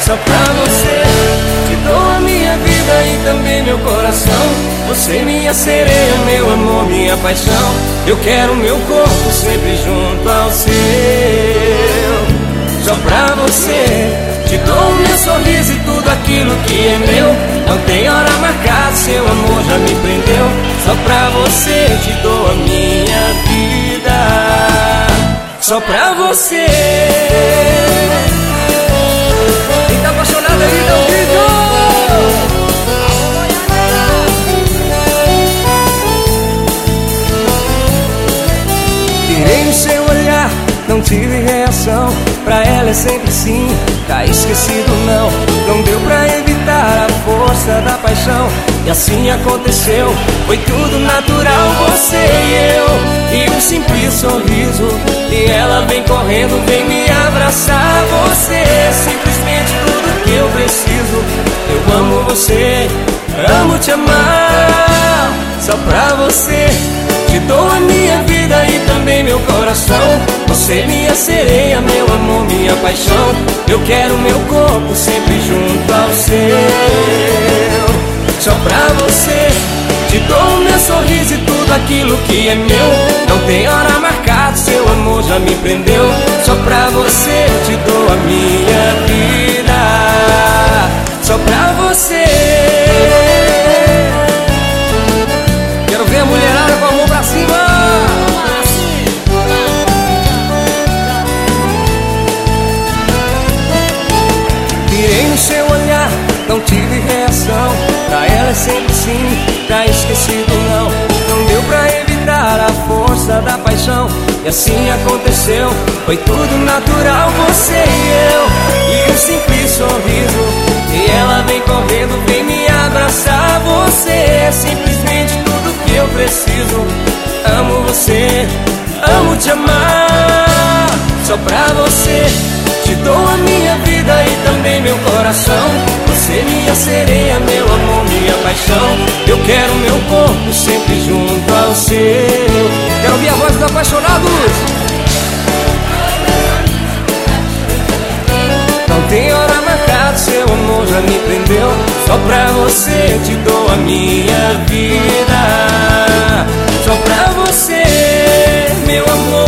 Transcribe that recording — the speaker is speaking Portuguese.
Só pra você te dou a minha vida e também meu coração. Você minha sereia, meu amor, minha paixão. Eu quero meu corpo sempre junto ao seu. Só pra você te dou meu sorriso e tudo aquilo que é meu. Não tem hora marcada, seu amor já me prendeu. Só pra você te dou a minha vida. Só pra você. Quem tá apaixonado aí, dá um grito. Pirei no seu olhar, não tive reação. Pra ela é sempre sim, tá esquecido não. Não deu pra evitar a força da paixão. E assim aconteceu, foi tudo natural. Você e eu, e um simples sorriso. E ela vem correndo, vem me abraçar. Você é simplesmente tudo que eu preciso. Eu amo você, amo te amar. Só pra você te dou a minha vida e também meu coração. Você minha sereia, meu amor, minha paixão. Eu quero meu corpo sempre junto ao seu. Só pra você te dou meu sorriso e tudo aquilo que é meu. Não tem hora marcada, seu amor já me prendeu. Só pra você te dou a minha vida. Só pra você. Quero ver a mulherada com a mão pra cima. Pirei no seu olhar, não tive reação. Pra ela é sempre sim, tá esquecido não. Não deu pra evitar a força da paixão. E assim aconteceu, foi tudo natural. Você e eu, e um simples sorriso. E ela vem correndo, vem me abraçar. Você é simplesmente tudo que eu preciso. Amo você, amo te amar. Só pra você te dou a minha vida e também meu coração. Você minha sereia, meu amor, minha paixão. Eu quero meu corpo sempre junto ao seu. Quero ouvir a voz dos apaixonados. Não tem hora marcada, seu amor já me prendeu. Só pra você te dou a minha vida. Só pra você, meu amor.